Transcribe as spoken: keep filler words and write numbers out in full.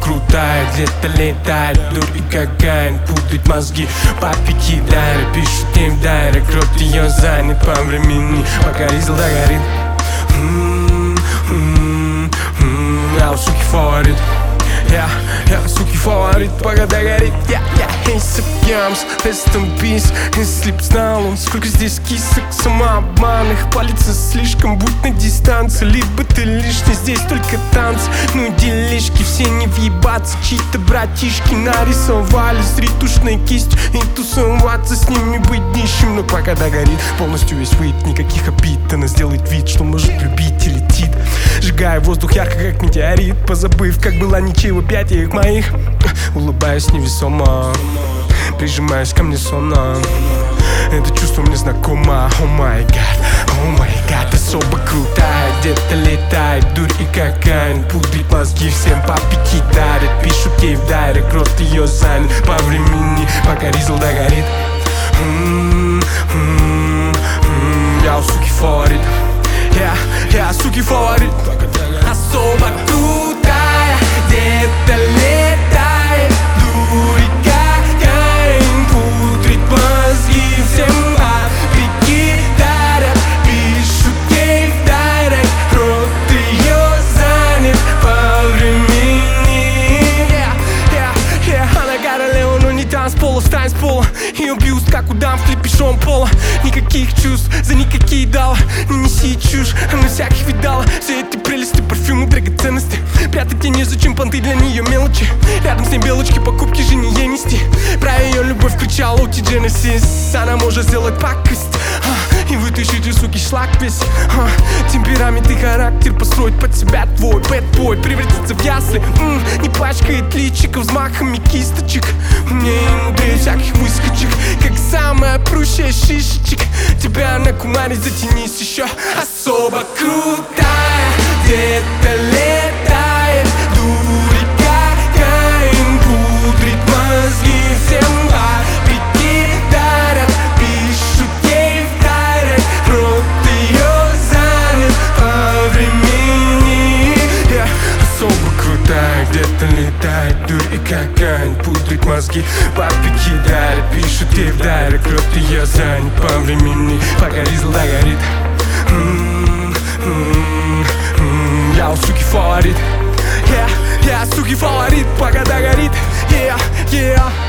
крутая, где-то летает дур и кокаин, путает мозги, папе кидает, пишут ей в дайрект, рот ее занят по времени, пока Ризл догорит. Я у суки фаворит, я, я суки фаворит, пока догорит. Я, я, Ace of Yams, rest in peace, Sleep знал он, сколько здесь кисок, самообман, их палится слишком, будь на дистанции, либо ты лишний, здесь только танцы, ну делишки, все не въебаться, чьи-то братишки нарисовали с ретушной кистью, и тусоваться с ними быть нищим, но пока догорит, полностью весь выйд, никаких обид, она сделает вид, что может любить и летит, сжигая воздух ярко, как метеорит, позабыв, как была ничей в объятиях моих, улыбаюсь невесомо, прижимаюсь ко мне сонно. Это чувство мне знакомо. О май гад, о май гад, особо крутая, где-то летает дурь и кокаин, пудрит мозги, всем папе кидает, пишут ей в дайрект, рот ее занят по времени, пока Ризл догорит. Я у суки фаворит, я, я суки фаворит, особо крутая, где-то летает дурь и кокаин, пудрит мозги, всем папе кидает, пишут ей в дайрект, рот ее занят по времени. yeah, yeah, yeah. Она королева, но не танцпола, встань с пола, ее бьюст, как удам в клипе Шон Пола. Никаких чувств, за никакие дала, не неси чушь, она всяких видала. Все эти прелести, парфюмы, драгоценности, прятать тебе незачем, понты для нее мелочи. Рядом с ней белочки, покупки же не ей нести. Про ее любовь кричала Оти Genesis. Она может сделать пакость а, и вытащить из суки шлак весь а, темперамент и характер построить под себя твой бэтбой, превратиться в ясли. М, не пачкает личико взмахами кисточек, мне и мудрее всяких выскочек, как самая прущая шишечек. Тебя на кумаре затянись еще. Особо крутая, где-то летает дурь и кокаин, пудрит мозги, всем папе кидает, пишут ей в дайрект, рот ее занят по времени. yeah. Особо крутая, где-то летает дурь и кокаин, пудрит мозги, папе кидает, пишут ей в дайрект, рот ее занят по времени, пока Ризл догорит. Я у суки фаворит, yeah, я суки фаворит, пока догорит, yeah, yeah.